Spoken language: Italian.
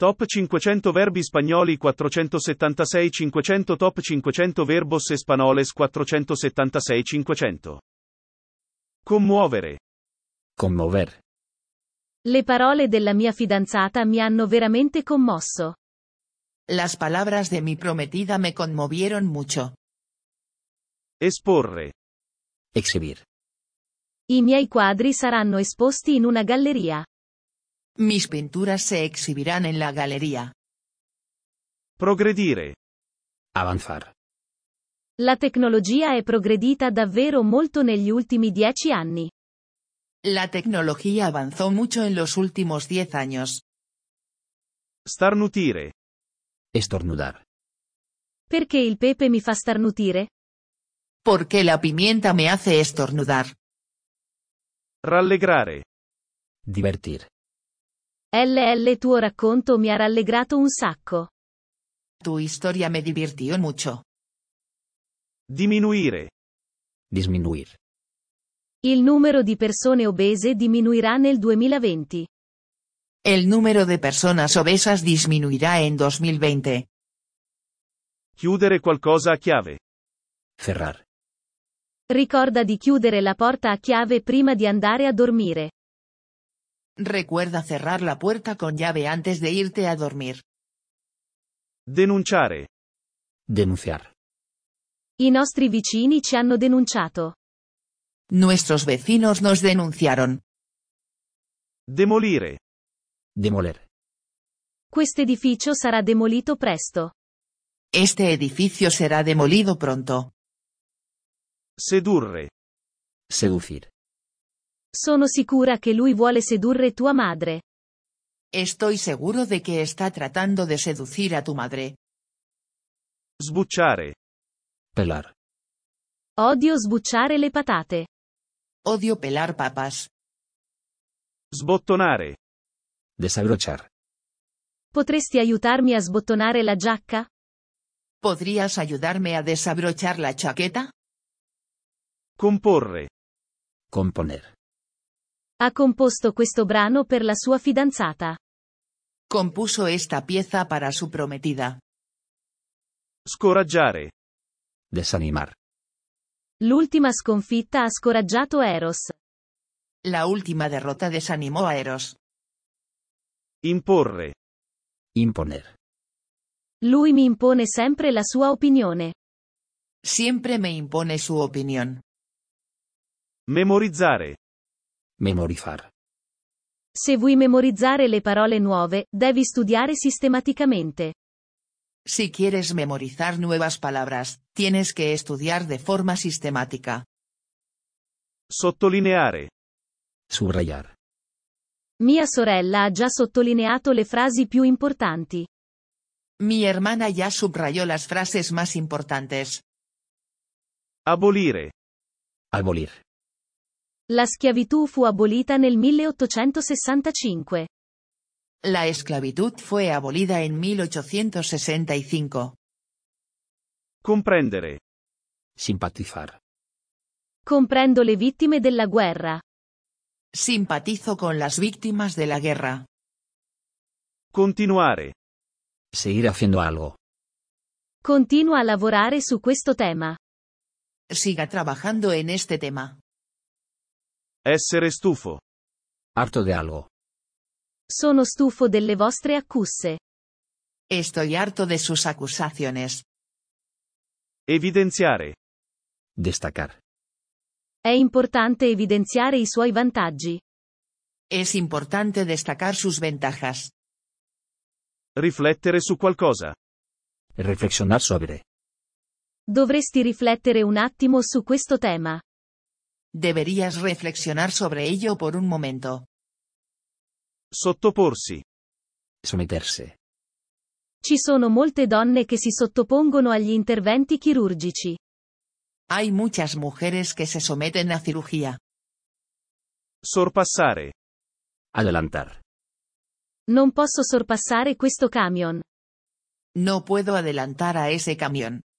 Top 500 verbi spagnoli 476 500 Top 500 verbos espanoles 476 500. Commuovere. Conmover. Le parole della mia fidanzata mi hanno veramente commosso. Las palabras de mi prometida me conmovieron mucho. Esporre. Exhibir. I miei quadri saranno esposti in una galleria. Mis pinturas se exhibirán en la galería. Progredire. Avanzar. La tecnologia è progredita davvero molto negli ultimi 10 anni. La tecnología avanzó mucho en los últimos 10 años. Starnutire. Estornudar. Perché il pepe mi fa starnutire? Porque la pimienta me hace estornudar. Rallegrare. Divertir. LL tuo racconto mi ha rallegrato un sacco. Tu historia me divirtió mucho. Diminuire. Disminuir. Il numero di persone obese diminuirà nel 2020. El número de personas obesas disminuirá en 2020. Chiudere qualcosa a chiave. Cerrar. Ricorda di chiudere la porta a chiave prima di andare a dormire. Recuerda cerrar la puerta con llave antes de irte a dormir. Denunciare. Denunciar. I nostri vicini ci hanno denunciato. Nuestros vecinos nos denunciaron. Demolire. Demoler. Quest'edificio sarà demolito presto. Este edificio será demolido pronto. Sedurre. Seducir. Sono sicura che lui vuole sedurre tua madre. Estoy seguro de que está tratando de seducir a tu madre. Sbucciare. Pelar. Odio sbucciare le patate. Odio pelar papas. Sbottonare. Desabrochar. Potresti aiutarmi a sbottonare la giacca? ¿Podrías ayudarme a desabrochar la chaqueta? Comporre. Componer. Ha composto questo brano per la sua fidanzata. Compuso esta pieza para su prometida. Scoraggiare. Desanimar. L'ultima sconfitta ha scoraggiato Eros. La última derrota desanimó a Eros. Imporre. Imponer. Lui mi impone sempre la sua opinione. Siempre me impone su opinión. Memorizzare. Memorizar. Se vuoi memorizzare le parole nuove, devi studiare sistematicamente. Si quieres memorizar nuevas palabras, tienes que estudiar de forma sistemática. Sottolineare. Subrayar. Mia sorella ha già sottolineato le frasi più importanti. Mi hermana ya subrayó las frases más importantes. Abolire. Abolir. La schiavitù fu abolita nel 1865. La esclavitud fue abolida en 1865. Comprendere. Simpatizar. Comprendo le vittime della guerra. Simpatizo con las víctimas de la guerra. Continuare. Seguir haciendo algo. Continua a lavorare su questo tema. Siga trabajando en este tema. Essere stufo. Harto de algo. Sono stufo delle vostre accuse. Estoy harto de sus acusaciones. Evidenziare. Destacar. È importante evidenziare i suoi vantaggi. Es importante destacar sus ventajas. Riflettere su qualcosa. Reflexionar sobre. Dovresti riflettere un attimo su questo tema. Deberías reflexionar sobre ello por un momento. Sottoporsi. Someterse. Ci sono molte donne che si sottopongono agli interventi chirurgici. Hay muchas mujeres que se someten a cirugía. Sorpassare. Adelantar. Non posso sorpassare questo camion. No puedo adelantar a ese camión.